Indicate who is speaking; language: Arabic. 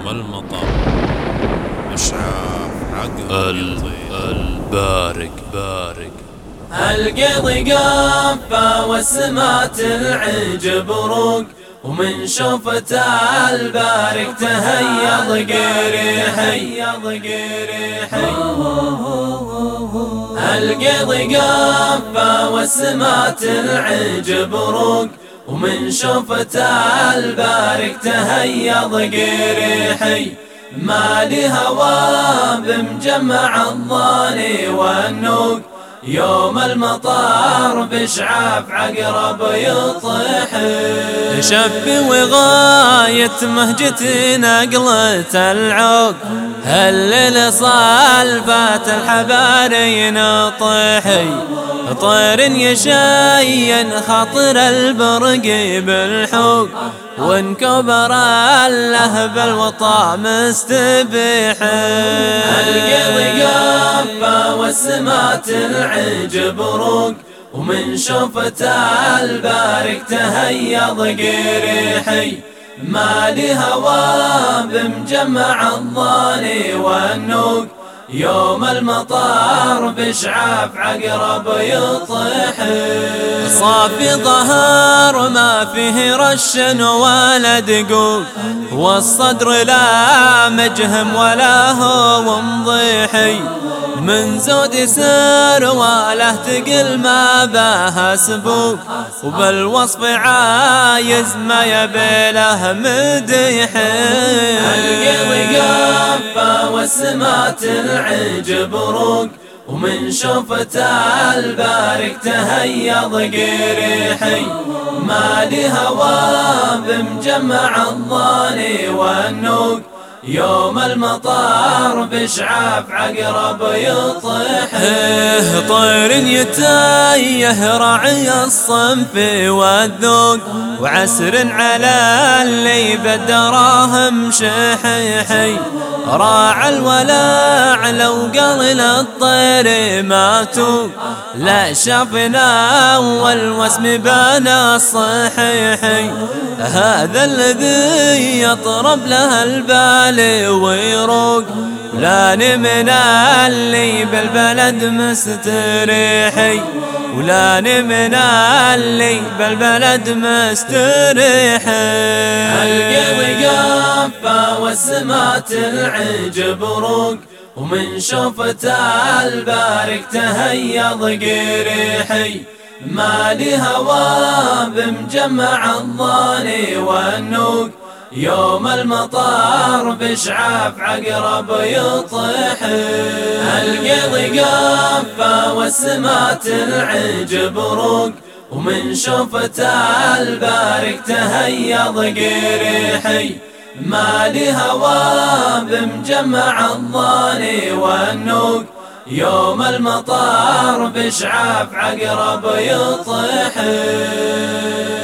Speaker 1: يوم المطر إشعاف عقرب البارق
Speaker 2: القيض قفة والسما تلعج بروق، ومن شوفة البارق تهيض قريحي. القيض قفة والسما تلعج بروق، ومن شوفة البارق تهيض قريحي. ما لي هوى بمجمع الضاني والنوق، يوم المطر بشعاف عقرب يطيح.
Speaker 3: شب وغاية مهجتي نقلة العوق، هالليل صالفات الحبارين طيحي. طير يشين خاطر البرق بالحوق، وانكبر اللهب الوطا مستبيح.
Speaker 2: القيض قفة والسما تلعج بروق، ومن شوفة البارق تهيض قريحي. ما لي هوى بمجمع الضاني والنوق، يوم المطر بشعاف عقرب يطيح.
Speaker 3: صافي ظهر ما فيه رش ولا دقوق، والصدر لا مجهم ولا هو مضيحي. من زود سر وله تقل ما بها سبوق، وبالوصف عايز ما يبي له مديحي.
Speaker 2: القيض قفة والسما تلعج بروق، ومن شوفة البارق تهيض قريحي. ما لي هوى بمجمع الضاني والنوق، يوم المطر بشعاف عقرب يطيح.
Speaker 3: طير يتايه راعي الصنف والذوق، وعسر على اللي بالدراهم شحيحي. راعى الولاع لو قال للطير ماتوا، لا شافنا والوسم بنا الصحيحي. هذا الذي يطرب له البال ويروق، ولا من اللي بالبلد مستريحي، ولا من اللي بالبلد مستريحي.
Speaker 2: القيض قفة والسما تلعج بروق، ومن شوفة البارق تهيض قريحي. ما لي هوى بمجمع الضاني والنوق، يوم المطر بشعاف عقرب يطيح. القيض قفة والسما تلعج بروق، ومن شوفة البارق تهيض قريحي. ما لي هوى بمجمع الضاني والنوق، يوم المطر بشعاف عقرب يطيح.